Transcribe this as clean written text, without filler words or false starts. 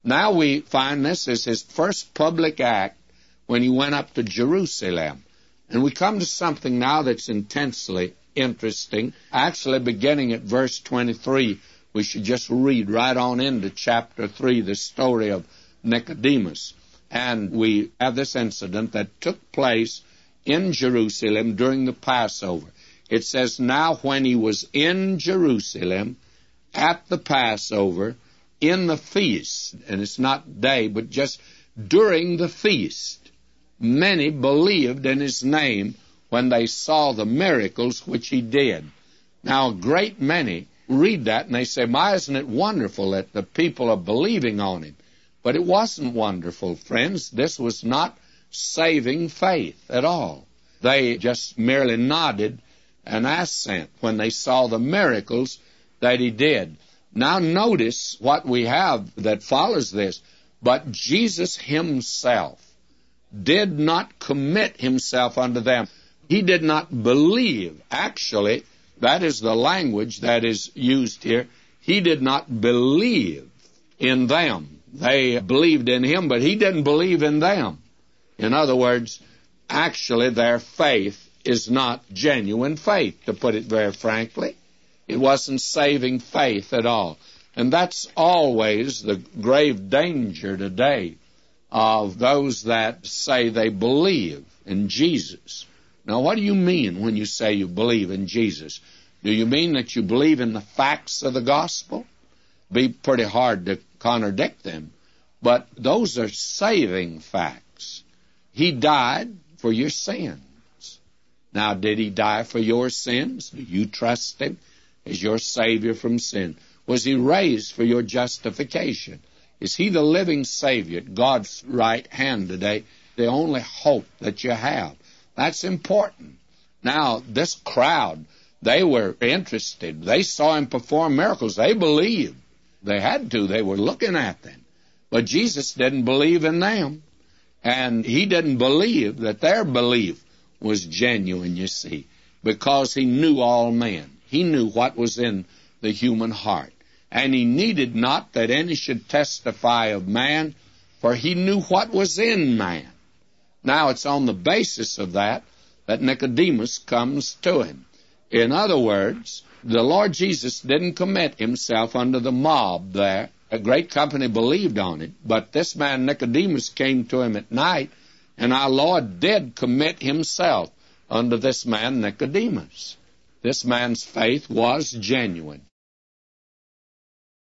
Now we find this is his first public act when he went up to Jerusalem. And we come to something now that's intensely interesting. Actually, beginning at verse 23, we should just read right on into chapter 3, the story of Nicodemus. And we have this incident that took place in Jerusalem during the Passover. It says, now when he was in Jerusalem at the Passover, in the feast, and it's not day, but just during the feast, many believed in his name when they saw the miracles which he did. Now, a great many read that and they say, my, isn't it wonderful that the people are believing on him? But it wasn't wonderful, friends. This was not saving faith at all. They just merely nodded an assent when they saw the miracles that he did. Now notice what we have that follows this. But Jesus himself did not commit himself unto them. He did not believe. Actually, that is the language that is used here. He did not believe in them. They believed in him, but he didn't believe in them. In other words, actually their faith is not genuine faith, to put it very frankly. It wasn't saving faith at all. And that's always the grave danger today of those that say they believe in Jesus. Now, what do you mean when you say you believe in Jesus? Do you mean that you believe in the facts of the gospel? Be pretty hard to contradict them. But those are saving facts. He died for your sins. Now, did he die for your sins? Do you trust him as your Savior from sin? Was he raised for your justification? Is he the living Savior at God's right hand today, the only hope that you have? That's important. Now, this crowd, they were interested. They saw him perform miracles. They believed. They had to. They were looking at them. But Jesus didn't believe in them. And he didn't believe that their belief was genuine, you see, because he knew all men. He knew what was in the human heart. And he needed not that any should testify of man, for he knew what was in man. Now it's on the basis of that Nicodemus comes to him. In other words, the Lord Jesus didn't commit himself unto the mob there. A great company believed on it, but this man Nicodemus came to him at night, and our Lord did commit himself unto this man Nicodemus. This man's faith was genuine.